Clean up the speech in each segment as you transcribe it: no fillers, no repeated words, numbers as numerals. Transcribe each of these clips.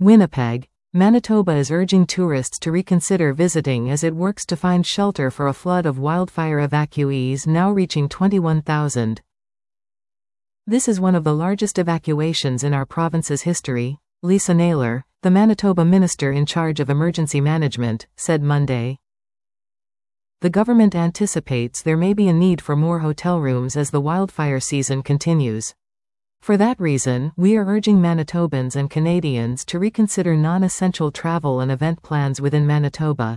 Winnipeg, Manitoba is urging tourists to reconsider visiting as it works to find shelter for a flood of wildfire evacuees now reaching 21,000. This is one of the largest evacuations in our province's history, Lisa Naylor, the Manitoba minister in charge of emergency management, said Monday. The government anticipates there may be a need for more hotel rooms as the wildfire season continues. For that reason, we are urging Manitobans and Canadians to reconsider non-essential travel and event plans within Manitoba.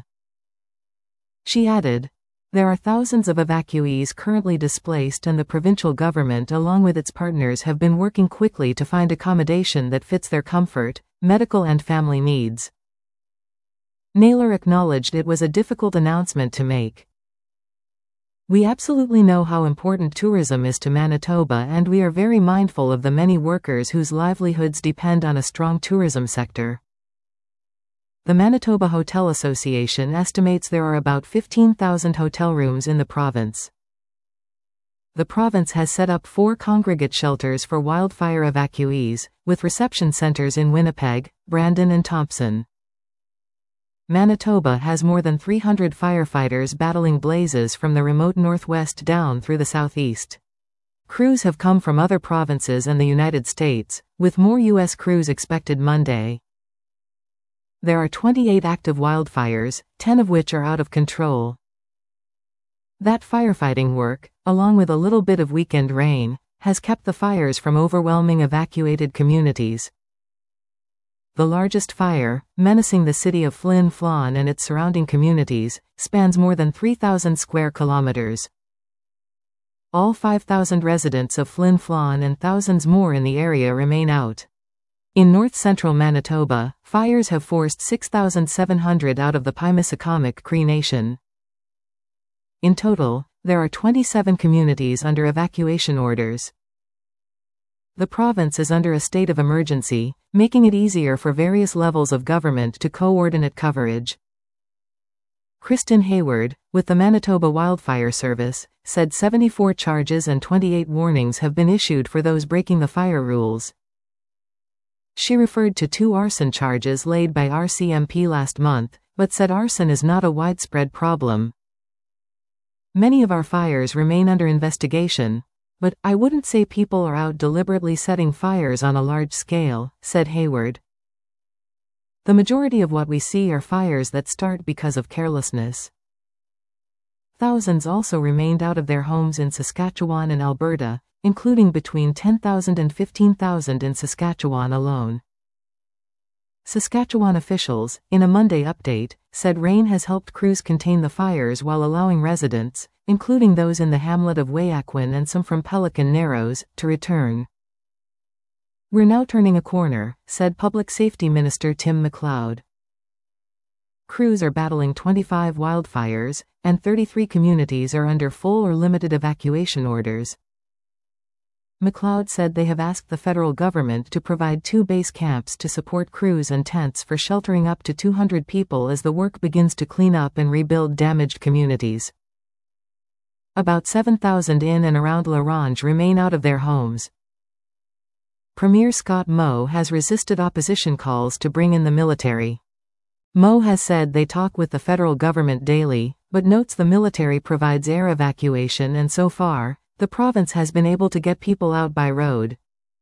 She added, "There are thousands of evacuees currently displaced and the provincial government along with its partners have been working quickly to find accommodation that fits their comfort, medical and family needs." Naylor acknowledged it was a difficult announcement to make. "We absolutely know how important tourism is to Manitoba and we are very mindful of the many workers whose livelihoods depend on a strong tourism sector." The Manitoba Hotel Association estimates there are about 15,000 hotel rooms in the province. The province has set up 4 congregate shelters for wildfire evacuees, with reception centers in Winnipeg, Brandon and Thompson. Manitoba has more than 300 firefighters battling blazes from the remote northwest down through the southeast. Crews have come from other provinces and the United States, with more U.S. crews expected Monday. There are 28 active wildfires, 10 of which are out of control. That firefighting work, along with a little bit of weekend rain, has kept the fires from overwhelming evacuated communities. The largest fire, menacing the city of Flin Flon and its surrounding communities, spans more than 3,000 square kilometers. All 5,000 residents of Flin Flon and thousands more in the area remain out. In north-central Manitoba, fires have forced 6,700 out of the Pymissacomic Cree Nation. In total, there are 27 communities under evacuation orders. The province is under a state of emergency, making it easier for various levels of government to coordinate coverage. Kristen Hayward, with the Manitoba Wildfire Service, said 74 charges and 28 warnings have been issued for those breaking the fire rules. She referred to 2 arson charges laid by RCMP last month, but said arson is not a widespread problem. "Many of our fires remain under investigation, but I wouldn't say people are out deliberately setting fires on a large scale," said Hayward. "The majority of what we see are fires that start because of carelessness." Thousands also remained out of their homes in Saskatchewan and Alberta, including between 10,000 and 15,000 in Saskatchewan alone. Saskatchewan officials, in a Monday update, said rain has helped crews contain the fires while allowing residents, including those in the hamlet of Weyakwan and some from Pelican Narrows, to return. "We're now turning a corner," said Public Safety Minister Tim McLeod. Crews are battling 25 wildfires, and 33 communities are under full or limited evacuation orders. McLeod said they have asked the federal government to provide 2 base camps to support crews and tents for sheltering up to 200 people as the work begins to clean up and rebuild damaged communities. About 7,000 in and around La Ronge remain out of their homes. Premier Scott Moe has resisted opposition calls to bring in the military. Moe has said they talk with the federal government daily, but notes the military provides air evacuation and so far, the province has been able to get people out by road.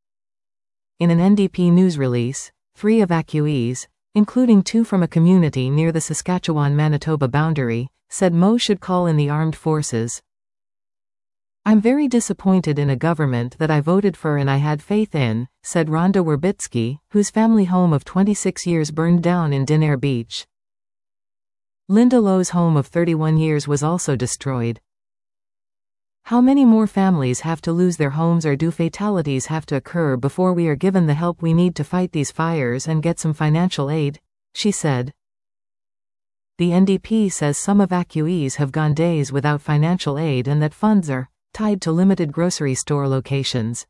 In an NDP news release, 3 evacuees, including 2 from a community near the Saskatchewan-Manitoba boundary, said Moe should call in the armed forces. "I'm very disappointed in a government that I voted for and I had faith in," said Rhonda Werbitsky, whose family home of 26 years burned down in Dinair Beach. Linda Lowe's home of 31 years was also destroyed. "How many more families have to lose their homes or do fatalities have to occur before we are given the help we need to fight these fires and get some financial aid?" she said. The NDP says some evacuees have gone days without financial aid and that funds are tied to limited grocery store locations.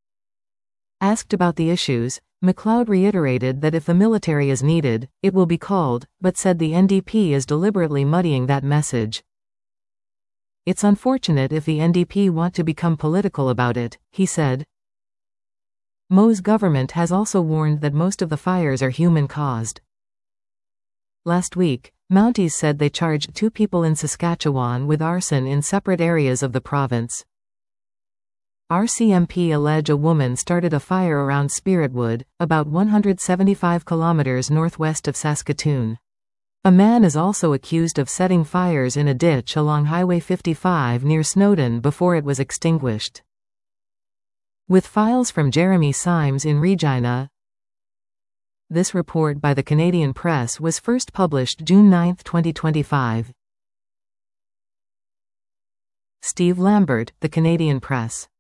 Asked about the issues, McLeod reiterated that if the military is needed, it will be called, but said the NDP is deliberately muddying that message. "It's unfortunate if the NDP want to become political about it," he said. Mo's government has also warned that most of the fires are human-caused. Last week, Mounties said they charged 2 people in Saskatchewan with arson in separate areas of the province. RCMP allege a woman started a fire around Spiritwood, about 175 kilometers northwest of Saskatoon. A man is also accused of setting fires in a ditch along Highway 55 near Snowdon before it was extinguished. With files from Jeremy Symes in Regina. This report by the Canadian Press was first published June 9, 2025. Steve Lambert, The Canadian Press.